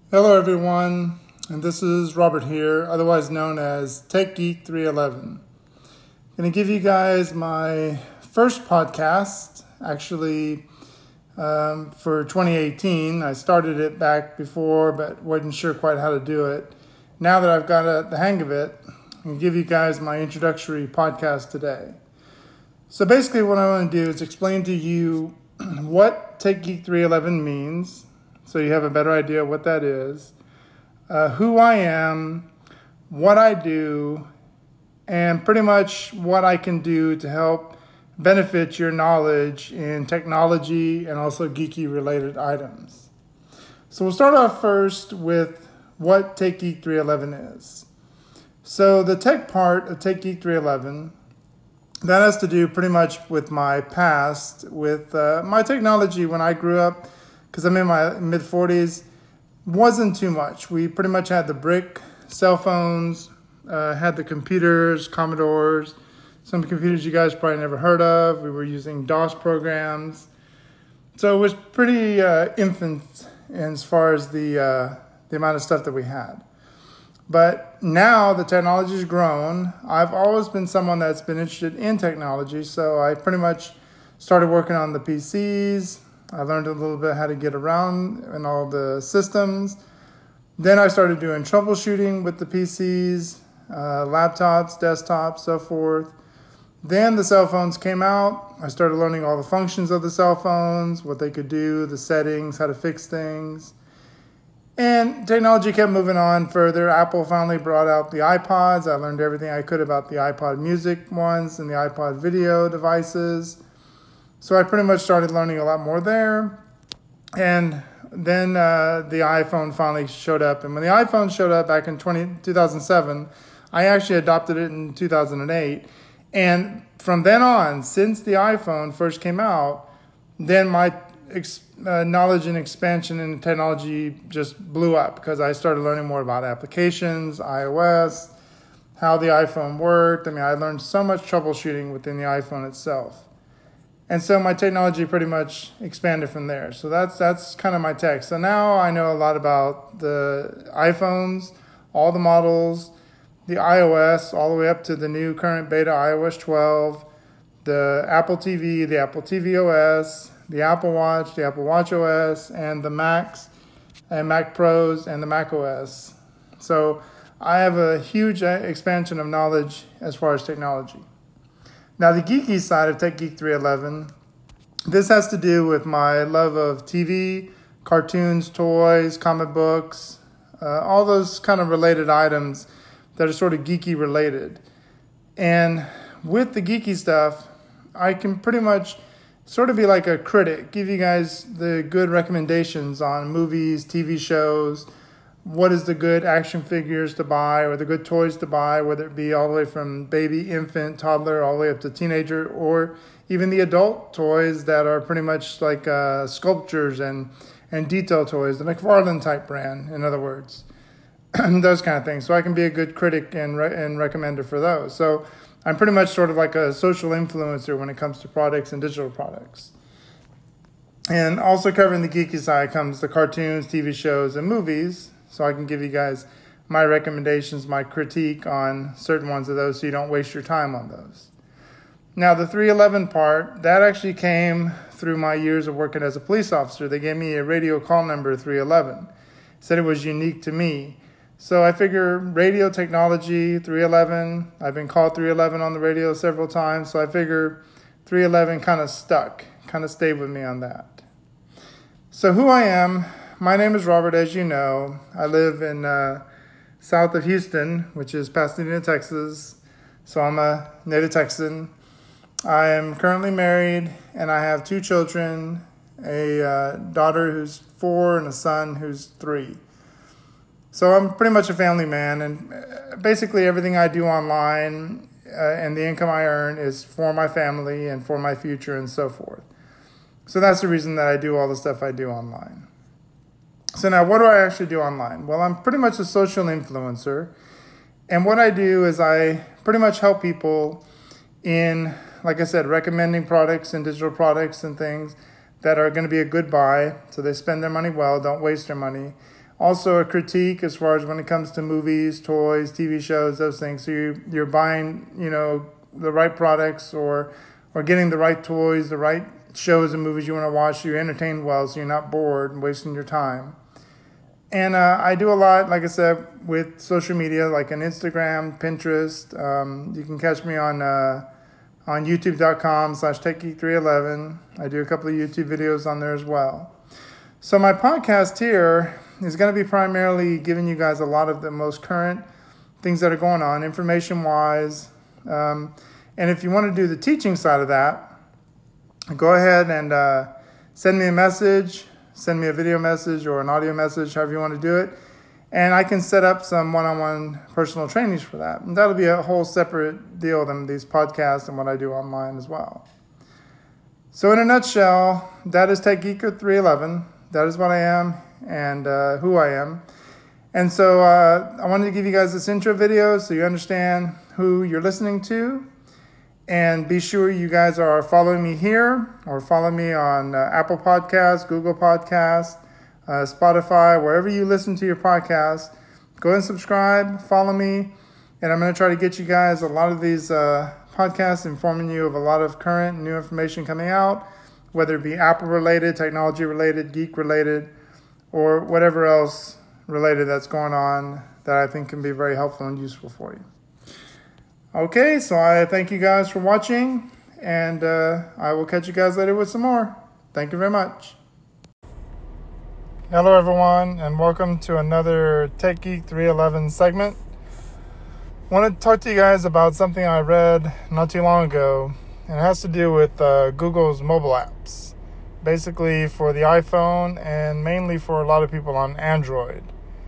Hello, everyone, and this is Robert here, otherwise known as Tech Geek 311. I'm going to give you guys my first podcast, actually, for 2018. I started it back before, but wasn't sure quite how to do it. Now that I've got the hang of it, I'm going to give you guys my introductory podcast today. So basically, what I want to do is explain to you what Tech Geek 311 means, so you have a better idea of what that is, who I am, what I do, and pretty much what I can do to help benefit your knowledge in technology and also geeky related items. So we'll start off first with what Tech Geek 311 is. So the tech part of Tech Geek 311, that has to do pretty much with my past, with my technology when I grew up, because I'm in my mid-40s, wasn't too much. We pretty much had the brick cell phones, had the computers, Commodores, some computers you guys probably never heard of. We were using DOS programs. So it was pretty infant as far as the amount of stuff that we had. But now the technology has grown. I've always been someone that's been interested in technology, so I pretty much started working on the PCs. I learned a little bit how to get around in all the systems. Then I started doing troubleshooting with the PCs, laptops, desktops, so forth. Then the cell phones came out. I started learning all the functions of the cell phones, what they could do, the settings, how to fix things. And technology kept moving on further. Apple finally brought out the iPods. I learned everything I could about the iPod music ones and the iPod video devices. So I pretty much started learning a lot more there. And then the iPhone finally showed up. And when the iPhone showed up back in 2007, I actually adopted it in 2008. And from then on, since the iPhone first came out, then my knowledge and expansion in technology just blew up because I started learning more about applications, iOS, how the iPhone worked. I mean, I learned so much troubleshooting within the iPhone itself. And so my technology pretty much expanded from there. So that's kind of my tech. So now I know a lot about the iPhones, all the models, the iOS, all the way up to the new current beta iOS 12, the Apple TV, the Apple TV OS, the Apple Watch, the Apple Watch OS, and the Macs and Mac Pros and the Mac OS. So I have a huge expansion of knowledge as far as technology. Now the geeky side of Tech Geek 311, this has to do with my love of TV, cartoons, toys, comic books, all those kind of related items that are sort of geeky related. And with the geeky stuff, I can pretty much sort of be like a critic, give you guys the good recommendations on movies, TV shows, what is the good action figures to buy or the good toys to buy, whether it be all the way from baby, infant, toddler, all the way up to teenager, or even the adult toys that are pretty much like sculptures and detail toys, the McFarlane type brand, in other words, those kind of things. So I can be a good critic and recommender for those. So I'm pretty much sort of like a social influencer when it comes to products and digital products. And also covering the geeky side comes the cartoons, TV shows, and movies. So I can give you guys my recommendations, my critique on certain ones of those so you don't waste your time on those. Now the 311 part, that actually came through my years of working as a police officer. They gave me a radio call number 311. Said it was unique to me. So I figure radio technology, 311, I've been called 311 on the radio several times, so I figure 311 kind of stuck, kind of stayed with me on that. So who I am, my name is Robert, as you know. I live in south of Houston, which is Pasadena, Texas, so I'm a native Texan. I am currently married, and I have 2 children, a daughter who's 4 and a son who's 3. So I'm pretty much a family man, and basically everything I do online and the income I earn is for my family and for my future and so forth. So that's the reason that I do all the stuff I do online. So now what do I actually do online? Well, I'm pretty much a social influencer, and what I do is I pretty much help people in, like I said, recommending products and digital products and things that are going to be a good buy, so they spend their money well, don't waste their money. Also a critique as far as when it comes to movies, toys, TV shows, those things. So you're buying, the right products or getting the right toys, the right shows and movies you want to watch. So you're entertained well, so you're not bored and wasting your time. And I do a lot, like I said, with social media, like on Instagram, Pinterest. You can catch me on youtube.com/TechGeek311. I do a couple of YouTube videos on there as well. So my podcast here is going to be primarily giving you guys a lot of the most current things that are going on, information-wise. And if you want to do the teaching side of that, go ahead and send me a message. Send me a video message or an audio message, however you want to do it. And I can set up some one-on-one personal trainings for that. And that'll be a whole separate deal than these podcasts and what I do online as well. So in a nutshell, that is TechGeeker311. That is what I am and who I am. And so I wanted to give you guys this intro video so you understand who you're listening to. And be sure you guys are following me here or follow me on Apple Podcasts, Google Podcasts, Spotify, wherever you listen to your podcast. Go ahead and subscribe, follow me, and I'm going to try to get you guys a lot of these podcasts informing you of a lot of current new information coming out, whether it be Apple-related, technology-related, geek-related, or whatever else related that's going on that I think can be very helpful and useful for you. Okay, so I thank you guys for watching, and I will catch you guys later with some more. Thank you very much. Hello, everyone, and welcome to another Tech Geek 311 segment. I want to talk to you guys about something I read not too long ago, and it has to do with Google's mobile apps, basically for the iPhone and mainly for a lot of people on Android.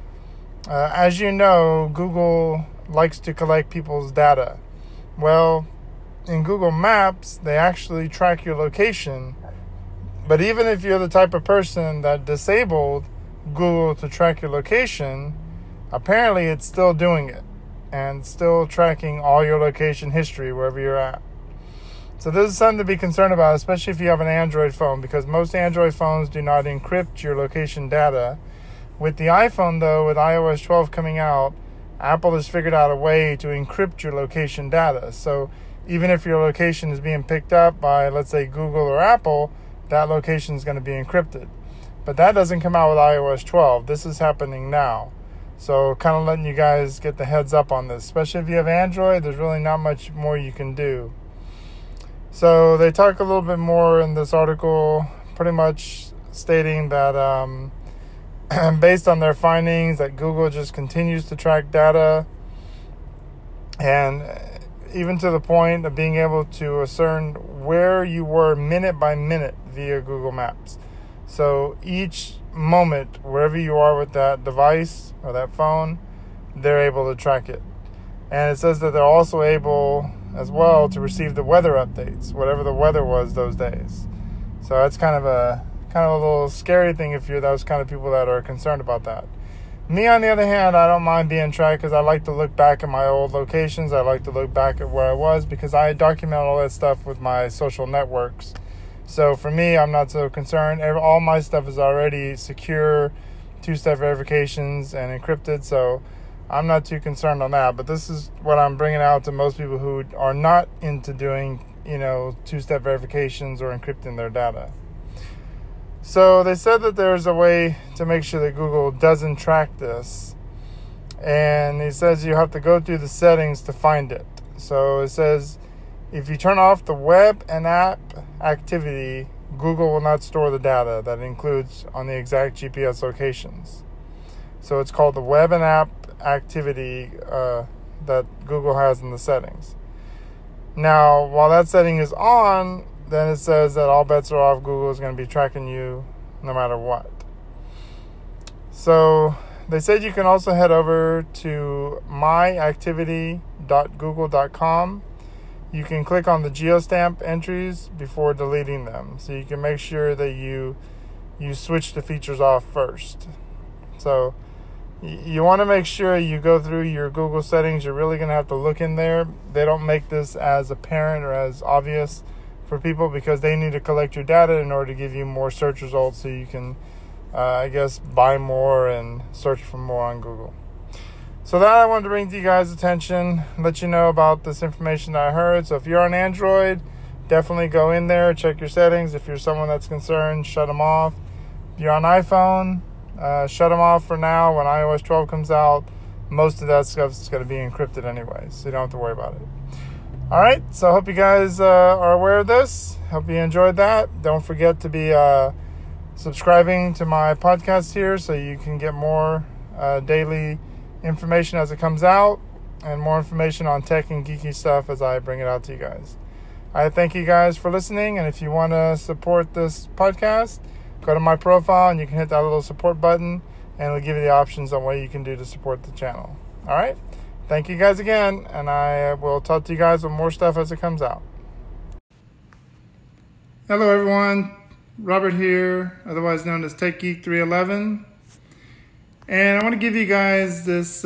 As you know, Google likes to collect people's data. Well, in Google Maps, they actually track your location. But even if you're the type of person that disabled Google to track your location, apparently it's still doing it and still tracking all your location history wherever you're at. So this is something to be concerned about, especially if you have an Android phone, because most Android phones do not encrypt your location data. With the iPhone, though, with iOS 12 coming out, Apple has figured out a way to encrypt your location data. So even if your location is being picked up by, let's say, Google or Apple, that location is going to be encrypted. But that doesn't come out with iOS 12. This is happening now. So kind of letting you guys get the heads up on this. Especially if you have Android, there's really not much more you can do. So they talk a little bit more in this article, pretty much stating that based on their findings, that Google just continues to track data, and even to the point of being able to discern where you were minute by minute via Google Maps. So each moment, wherever you are with that device or that phone, they're able to track it. And it says that they're also able as well to receive the weather updates, whatever the weather was those days. So that's kind of a little scary thing if you're those kind of people that are concerned about that. Me, on the other hand, I don't mind being tracked because I like to look back at my old locations. I like to look back at where I was because I document all that stuff with my social networks. So for me, I'm not so concerned. All my stuff is already secure, two-step verifications, and encrypted, so I'm not too concerned on that. But this is what I'm bringing out to most people who are not into doing, two-step verifications or encrypting their data. So they said that there's a way to make sure that Google doesn't track this. And it says you have to go through the settings to find it. So it says if you turn off the web and app activity, Google will not store the data that it includes on the exact GPS locations. So it's called the web and app activity that Google has in the settings. Now, while that setting is on, then it says that all bets are off. Google is going to be tracking you no matter what. So they said you can also head over to myactivity.google.com. You can click on the geostamp entries before deleting them. So you can make sure that you switch the features off first. So you want to make sure you go through your Google settings. You're really going to have to look in there. They don't make this as apparent or as obvious for people because they need to collect your data in order to give you more search results so you can buy more and search for more on Google. So that I wanted to bring to you guys' attention, let you know about this information that I heard. So if you're on Android, definitely go in there, check your settings. If you're someone that's concerned, shut them off. If you're on iPhone, shut them off for now. When iOS 12 comes out, most of that stuff is going to be encrypted anyway, so you don't have to worry about it. All right, so I hope you guys are aware of this. Hope you enjoyed that. Don't forget to be subscribing to my podcast here so you can get more daily information as it comes out and more information on tech and geeky stuff as I bring it out to you guys. I thank you guys for listening, and if you want to support this podcast, go to my profile and you can hit that little support button and it'll give you the options on what you can do to support the channel. All right? Thank you guys again, and I will talk to you guys with more stuff as it comes out. Hello everyone, Robert here, otherwise known as Tech Geek 311. And I want to give you guys this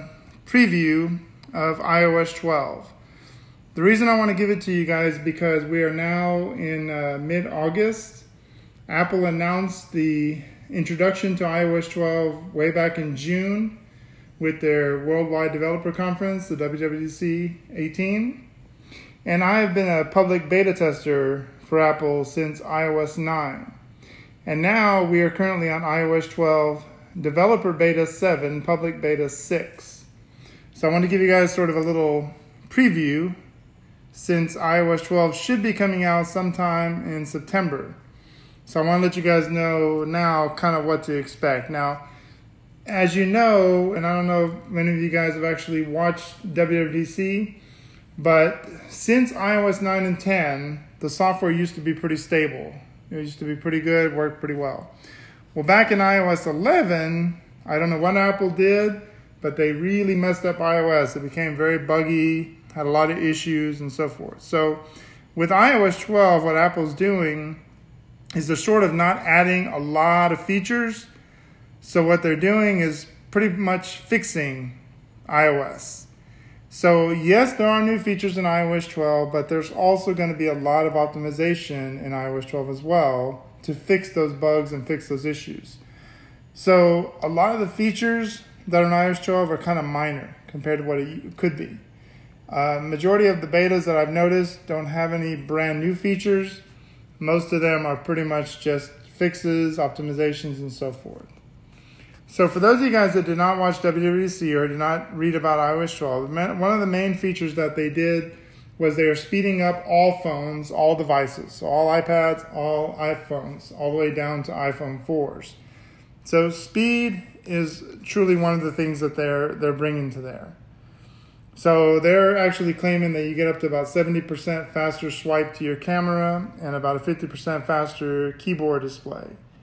preview of iOS 12. The reason I want to give it to you guys is because we are now in mid-August. Apple announced the introduction to iOS 12 way back in June with their Worldwide Developer Conference, the WWDC 18. And I have been a public beta tester for Apple since iOS 9. And now we are currently on iOS 12 Developer Beta 7, Public Beta 6. So I want to give you guys sort of a little preview since iOS 12 should be coming out sometime in September. So I want to let you guys know now kind of what to expect. Now, as you know, and I don't know if many of you guys have actually watched WWDC, but since iOS 9 and 10, the software used to be pretty stable. It used to be pretty good, worked pretty well. Well, back in iOS 11, I don't know what Apple did, but they really messed up iOS. It became very buggy, had a lot of issues, and so forth. So with iOS 12, what Apple's doing is they're sort of not adding a lot of features. So what they're doing is pretty much fixing iOS. So yes, there are new features in iOS 12, but there's also going to be a lot of optimization in iOS 12 as well to fix those bugs and fix those issues. So a lot of the features that are in iOS 12 are kind of minor compared to what it could be. Majority of the betas that I've noticed don't have any brand new features. Most of them are pretty much just fixes, optimizations, and so forth. So for those of you guys that did not watch WWDC or did not read about iOS 12, one of the main features that they did was they are speeding up all phones, all devices. So all iPads, all iPhones, all the way down to iPhone 4s. So speed is truly one of the things that they're bringing to there. So they're actually claiming that you get up to about 70% faster swipe to your camera and about a 50% faster keyboard display.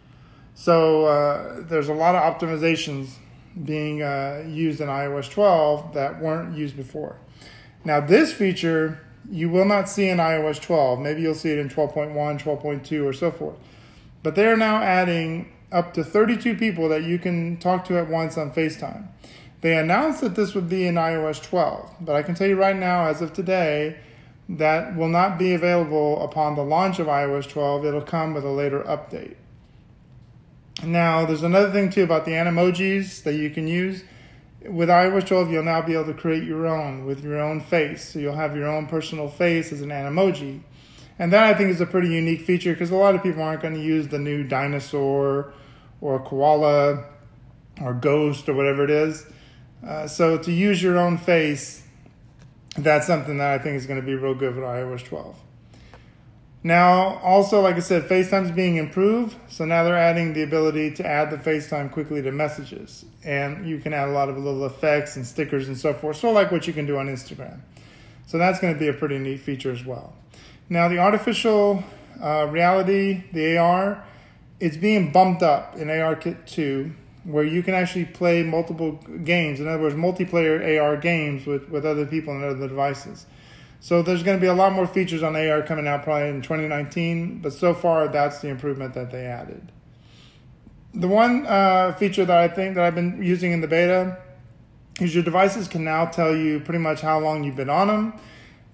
So there's a lot of optimizations being used in iOS 12 that weren't used before. Now this feature you will not see in iOS 12. Maybe you'll see it in 12.1, 12.2, or so forth. But they're now adding up to 32 people that you can talk to at once on FaceTime. They announced that this would be in iOS 12, but I can tell you right now, as of today, that will not be available upon the launch of iOS 12. It'll come with a later update. Now, there's another thing too about the Animojis that you can use. With iOS 12, you'll now be able to create your own with your own face. So you'll have your own personal face as an Animoji. And that I think is a pretty unique feature because a lot of people aren't going to use the new dinosaur or koala or ghost or whatever it is. So to use your own face, that's something that I think is going to be real good with iOS 12. Now, also, like I said, FaceTime's being improved. So now they're adding the ability to add the FaceTime quickly to messages. And you can add a lot of little effects and stickers and so forth. So like what you can do on Instagram. So that's going to be a pretty neat feature as well. Now, the artificial reality, the AR, it's being bumped up in ARKit 2, where you can actually play multiple games. In other words, multiplayer AR games with other people and other devices. So there's going to be a lot more features on AR coming out probably in 2019, but so far that's the improvement that they added. The one feature that I think that I've been using in the beta is your devices can now tell you pretty much how long you've been on them.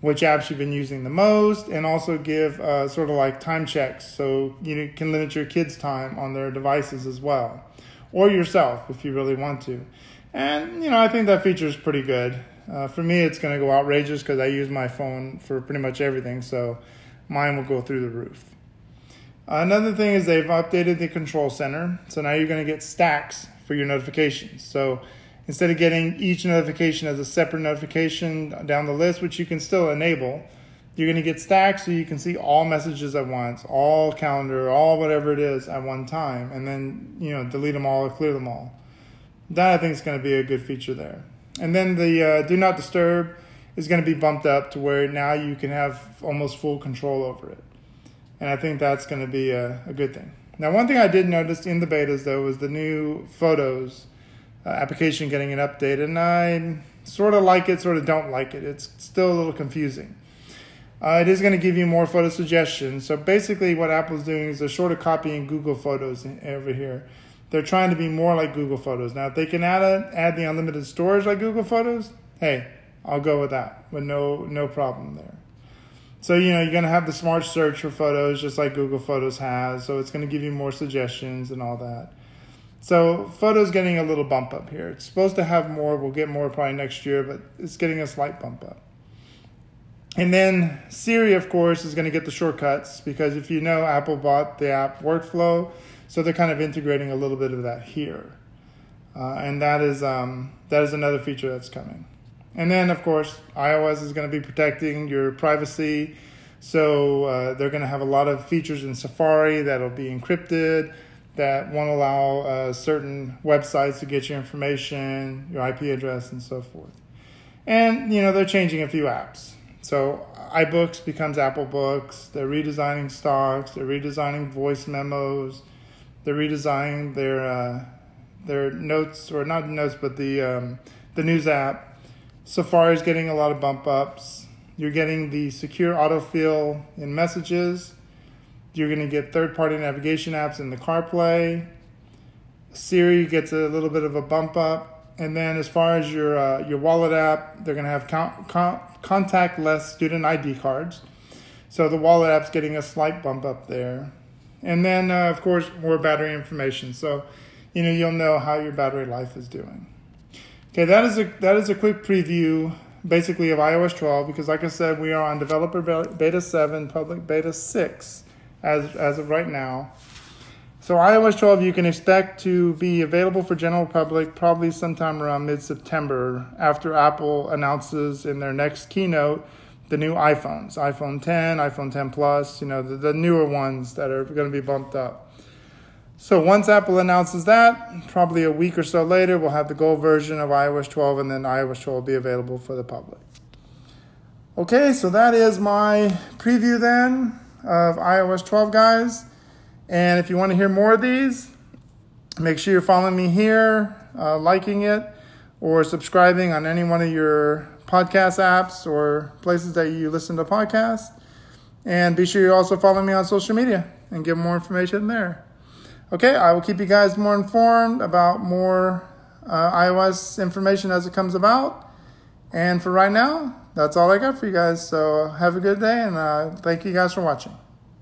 which apps you've been using the most, and also give sort of like time checks, so you can limit your kids' time on their devices as well, or yourself if you really want to. And I think that feature is pretty good. For me, it's going to go outrageous because I use my phone for pretty much everything, so mine will go through the roof. Another thing is they've updated the control center, so now you're going to get stacks for your notifications. So instead of getting each notification as a separate notification down the list, which you can still enable, you're going to get stacks so you can see all messages at once, all calendar, all whatever it is at one time, and then delete them all or clear them all. That I think is going to be a good feature there. And then the Do Not Disturb is going to be bumped up to where now you can have almost full control over it. And I think that's going to be a good thing. Now, one thing I did notice in the betas, though, was the new Photos application getting an update. And I sort of like it, sort of don't like it. It's still a little confusing. It is going to give you more photo suggestions. So basically what Apple's doing is they're sort of copying Google Photos over here. They're trying to be more like Google Photos. Now, if they can add the unlimited storage like Google Photos, hey, I'll go with that, but no problem there. So, you're going to have the smart search for photos just like Google Photos has. So it's going to give you more suggestions and all that. So Photos getting a little bump up here. It's supposed to have more. We'll get more probably next year, but it's getting a slight bump up. And then Siri, of course, is going to get the shortcuts because if you know, Apple bought the app Workflow. So they're kind of integrating a little bit of that here. And that is another feature that's coming. And then, of course, iOS is going to be protecting your privacy. So they're going to have a lot of features in Safari that'll be encrypted, that won't allow certain websites to get your information, your IP address, and so forth. And, they're changing a few apps. So iBooks becomes Apple Books. They're redesigning stocks. They're redesigning voice memos. They're redesigning their notes, or not notes, but the news app. Safari's getting a lot of bump ups. You're getting the secure autofill in messages. You're going to get third-party navigation apps in the CarPlay. Siri gets a little bit of a bump up. And then as far as your wallet app, they're going to have contactless student ID cards. So the wallet app's getting a slight bump up there. And then, of course, more battery information. So, you'll know how your battery life is doing. Okay, that is a quick preview, basically, of iOS 12, because like I said, we are on Developer Beta 7, Public Beta 6, as of right now. So iOS 12 you can expect to be available for general public probably sometime around mid-September after Apple announces in their next keynote the new iPhones, iPhone 10, iPhone 10 Plus, the newer ones that are going to be bumped up. So once Apple announces that, probably a week or so later, we'll have the gold version of iOS 12, and then iOS 12 will be available for the public. Okay, so that is my preview then of iOS 12, guys. And if you want to hear more of these, make sure you're following me here, liking it, or subscribing on any one of your podcast apps or places that you listen to podcasts. And be sure you also follow me on social media and get more information there. Okay, I will keep you guys more informed about more iOS information as it comes about. And for right now, that's all I got for you guys. So have a good day, and thank you guys for watching.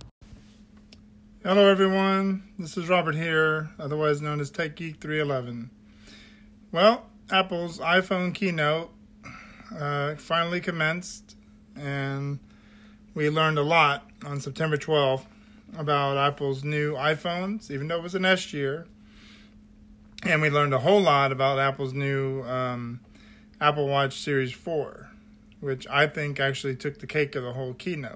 Hello, everyone. This is Robert here, otherwise known as Tech Geek 311. Well, Apple's iPhone keynote finally commenced, and we learned a lot on September 12th about Apple's new iPhones, even though it was an S year. And we learned a whole lot about Apple's new Apple Watch Series 4, which I think actually took the cake of the whole keynote.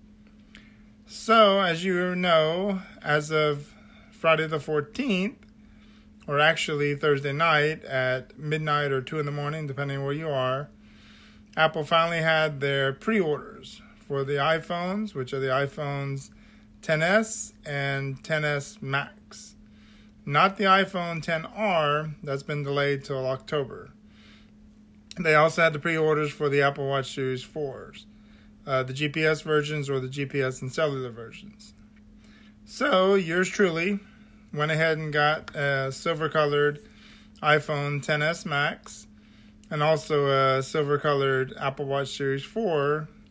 So, as you know, as of Friday the 14th, or actually Thursday night at midnight or 2 in the morning, depending where you are, Apple finally had their pre-orders for the iPhones, which are the iPhones XS and XS Max. Not the iPhone XR, that's been delayed till October. They also had the pre-orders for the Apple Watch Series 4s, the GPS versions or the GPS and cellular versions. So, yours truly went ahead and got a silver-colored iPhone XS Max and also a silver-colored Apple Watch Series 4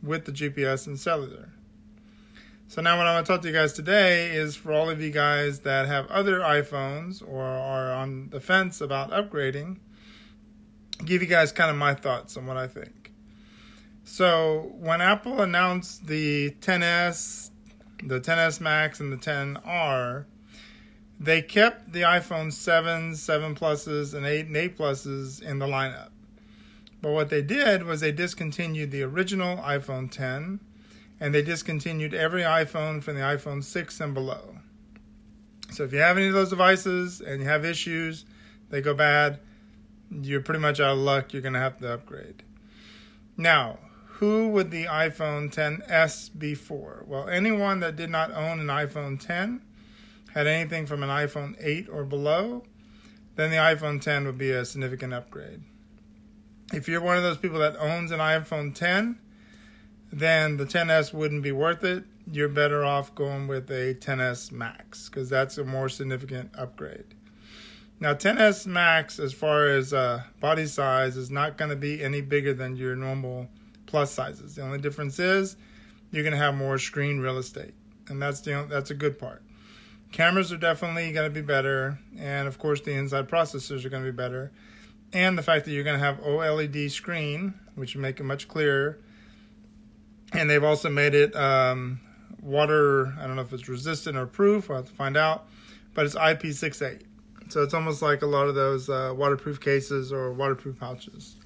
with the GPS and cellular. So now what I'm going to talk to you guys today is for all of you guys that have other iPhones or are on the fence about upgrading, give you guys kind of my thoughts on what I think. So when Apple announced the XS, the XS Max, and the XR, they kept the iPhone 7s, 7 Pluses, and 8 and 8 Pluses in the lineup. But what they did was they discontinued the original iPhone X, and they discontinued every iPhone from the iPhone 6 and below. So if you have any of those devices and you have issues, they go bad, you're pretty much out of luck. You're going to have to upgrade. Now, who would the iPhone XS be for? Well, anyone that did not own an iPhone X, had anything from an iPhone 8 or below, then the iPhone X would be a significant upgrade. If you're one of those people that owns an iPhone X, then the XS wouldn't be worth it. You're better off going with a XS Max because that's a more significant upgrade. Now, XS Max, as far as body size, is not going to be any bigger than your normal Plus sizes. The only difference is you're going to have more screen real estate, and that's a good part. Cameras are definitely going to be better, and of course the inside processors are going to be better. And the fact that you're going to have OLED screen, which will make it much clearer. And they've also made it water, I don't know if it's resistant or proof, I'll have to find out, but it's IP68. So it's almost like a lot of those waterproof cases or waterproof pouches.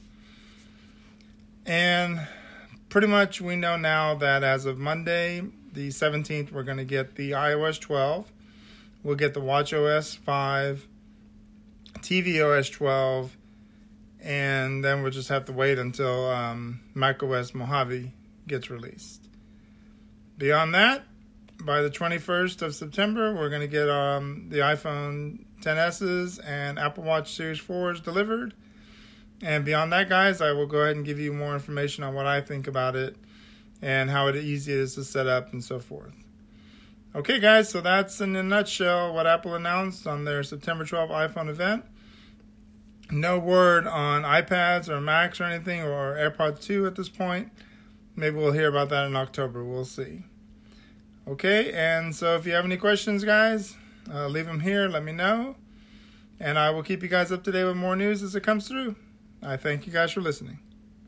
And pretty much we know now that as of Monday, the 17th, we're going to get the iOS 12. We'll get the watchOS 5, tvOS 12, and then we'll just have to wait until macOS Mojave gets released. Beyond that, by the 21st of September, we're going to get the iPhone XS's and Apple Watch Series 4s delivered. And beyond that, guys, I will go ahead and give you more information on what I think about it and how easy it is to set up and so forth. Okay, guys, so that's in a nutshell what Apple announced on their September 12th iPhone event. No word on iPads or Macs or anything or AirPods 2 at this point. Maybe we'll hear about that in October. We'll see. Okay, and so if you have any questions, guys, leave them here. Let me know. And I will keep you guys up to date with more news as it comes through. I thank you guys for listening.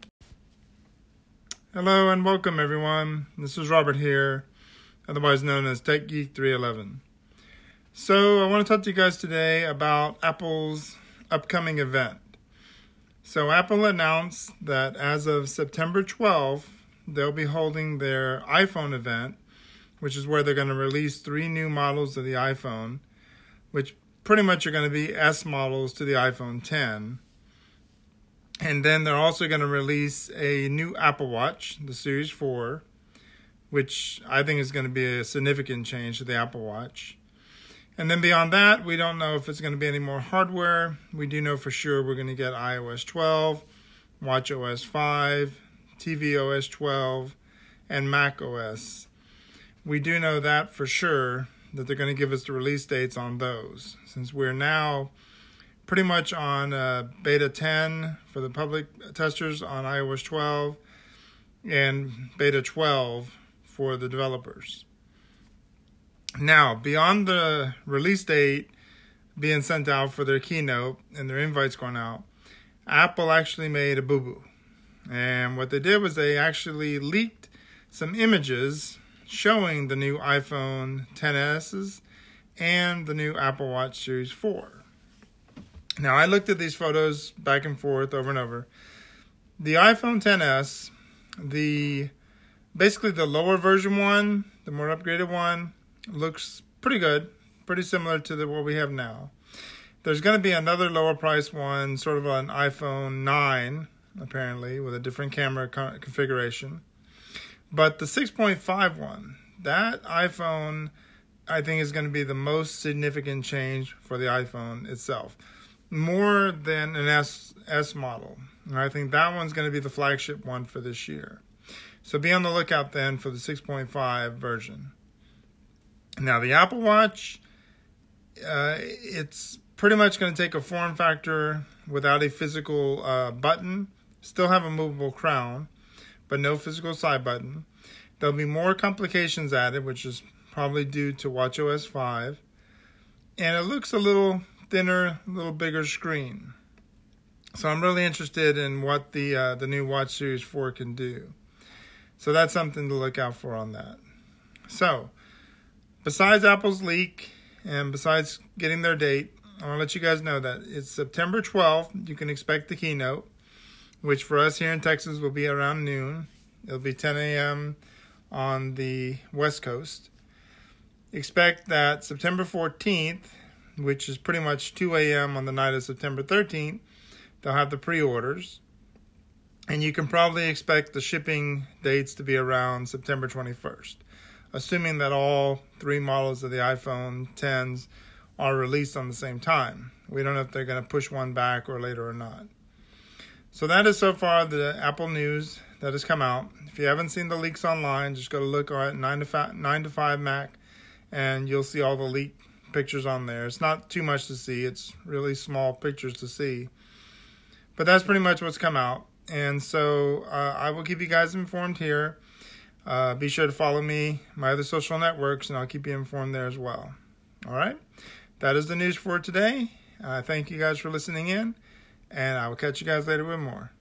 Hello and welcome, everyone. This is Robert here, otherwise known as Tech Geek 311. So I want to talk to you guys today about Apple's upcoming event. So Apple announced that as of September 12th, they'll be holding their iPhone event, which is where they're going to release 3 new models of the iPhone, which pretty much are going to be S models to the iPhone X. And then they're also going to release a new Apple Watch, the Series 4, which I think is going to be a significant change to the Apple Watch. And then beyond that, we don't know if it's going to be any more hardware. We do know for sure we're going to get iOS 12, watchOS 5, tvOS 12, and macOS. We do know that for sure, that they're going to give us the release dates on those, since we're now pretty much on beta 10 for the public testers on iOS 12 and beta 12 for the developers. Now, beyond the release date being sent out for their keynote and their invites going out, Apple actually made a boo-boo. And what they did was they actually leaked some images showing the new iPhone XS's and the new Apple Watch Series 4. Now, I looked at these photos back and forth over and over. The iPhone XS, basically the lower version one, the more upgraded one, looks pretty good, pretty similar to what we have now. There's going to be another lower price one, sort of an iPhone 9, apparently, with a different camera configuration. But the 6.5 one, that iPhone, I think, is going to be the most significant change for the iPhone itself. More than an S model. And I think that one's going to be the flagship one for this year. So be on the lookout then for the 6.5 version. Now, the Apple Watch, it's pretty much going to take a form factor without a physical button. Still have a movable crown, but no physical side button. There'll be more complications added, which is probably due to watchOS 5. And it looks a little thinner, a little bigger screen. So I'm really interested in what the new Watch Series 4 can do. So that's something to look out for on that. So, besides Apple's leak and besides getting their date, I want to let you guys know that it's September 12th. You can expect the keynote, which for us here in Texas will be around noon. It'll be 10 a.m. on the West Coast. Expect that September 14th, which is pretty much 2 a.m. on the night of September 13th, they'll have the pre-orders. And you can probably expect the shipping dates to be around September 21st, assuming that all 3 models of the iPhone Xs are released on the same time. We don't know if they're going to push one back or later or not. So that is so far the Apple news that has come out. If you haven't seen the leaks online, just go to look at 9to5 Mac, and you'll see all the leaked pictures on there. It's not too much to see. It's really small pictures to see. But that's pretty much what's come out. And so I will keep you guys informed here. Be sure to follow me, my other social networks, and I'll keep you informed there as well. All right? That is the news for today. Thank you guys for listening in, and I will catch you guys later with more.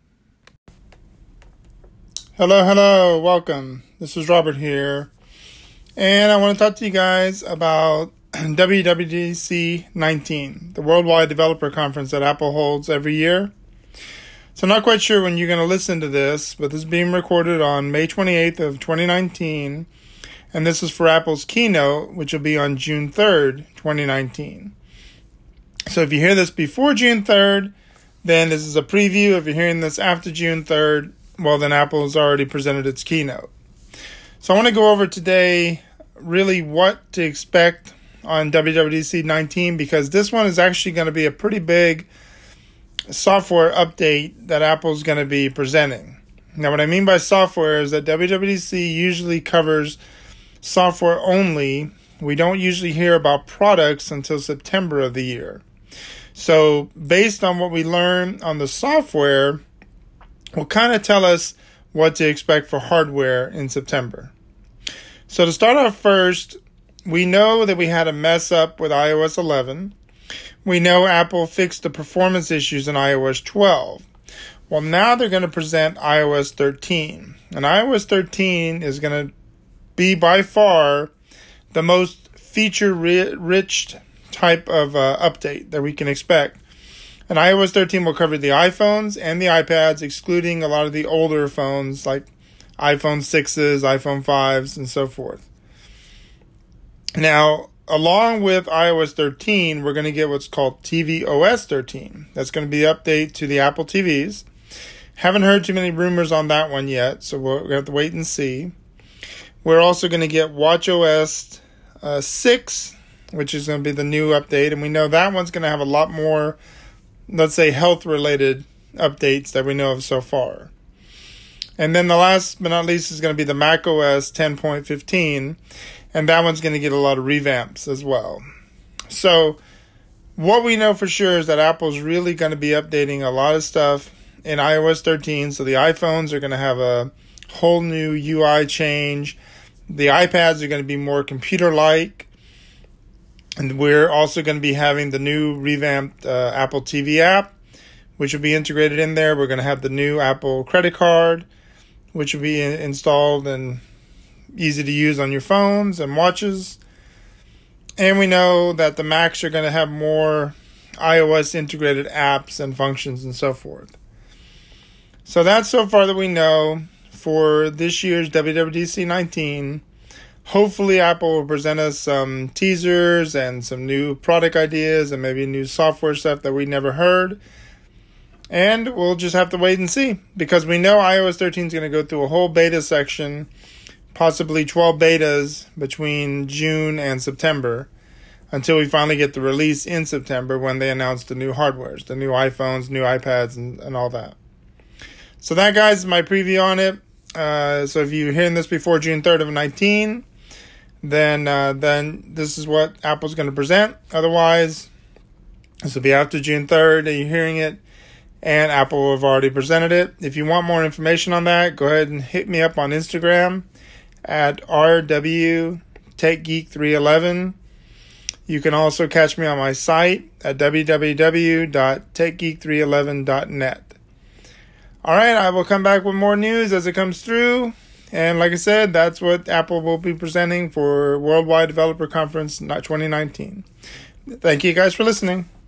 Hello. Welcome. This is Robert here. And I want to talk to you guys about WWDC 19, the Worldwide Developer Conference that Apple holds every year. So I'm not quite sure when you're going to listen to this, but this is being recorded on May 28th of 2019. And this is for Apple's keynote, which will be on June 3rd, 2019. So if you hear this before June 3rd, then this is a preview. If you're hearing this after June 3rd, well, then Apple has already presented its keynote. So I want to go over today really what to expect on WWDC 19, because this one is actually going to be a pretty big software update that Apple's going to be presenting. Now, what I mean by software is that WWDC usually covers software only. We don't usually hear about products until September of the year. So based on what we learn on the software, will kind of tell us what to expect for hardware in September. So to start off first, we know that we had a mess up with iOS 11. We know Apple fixed the performance issues in iOS 12. Well, now they're going to present iOS 13. And iOS 13 is going to be by far the most feature-rich type of update that we can expect. And iOS 13 will cover the iPhones and the iPads, excluding a lot of the older phones like iPhone 6s, iPhone 5s, and so forth. Now, along with iOS 13, we're going to get what's called tvOS 13. That's going to be the update to the Apple TVs. Haven't heard too many rumors on that one yet, so we'll have to wait and see. We're also going to get watchOS 6, which is going to be the new update, and we know that one's going to have a lot more, let's say, health-related updates that we know of so far. And then the last but not least is going to be the macOS 10.15, and that one's going to get a lot of revamps as well. So what we know for sure is that Apple's really going to be updating a lot of stuff in iOS 13. So the iPhones are going to have a whole new UI change. The iPads are going to be more computer-like. And we're also going to be having the new revamped Apple TV app, which will be integrated in there. We're going to have the new Apple credit card, which will be installed and easy to use on your phones and watches. And we know that the Macs are going to have more iOS integrated apps and functions and so forth. So that's so far that we know for this year's WWDC 19. Hopefully Apple will present us some teasers and some new product ideas and maybe new software stuff that we never heard. And we'll just have to wait and see, because we know iOS 13 is going to go through a whole beta section, possibly 12 betas between June and September, until we finally get the release in September when they announce the new hardwares, the new iPhones, new iPads, and all that. So that, guys, is my preview on it. So if you're hearing this before June 3rd of 19, then this is what Apple's going to present. Otherwise, this will be after June 3rd that you're hearing it. and Apple have already presented it. If you want more information on that, go ahead and hit me up on Instagram at rwTechGeek311. You can also catch me on my site at www.techgeek311.net. All right, I will come back with more news as it comes through. And like I said, that's what Apple will be presenting for Worldwide Developer Conference 2019. Thank you guys for listening.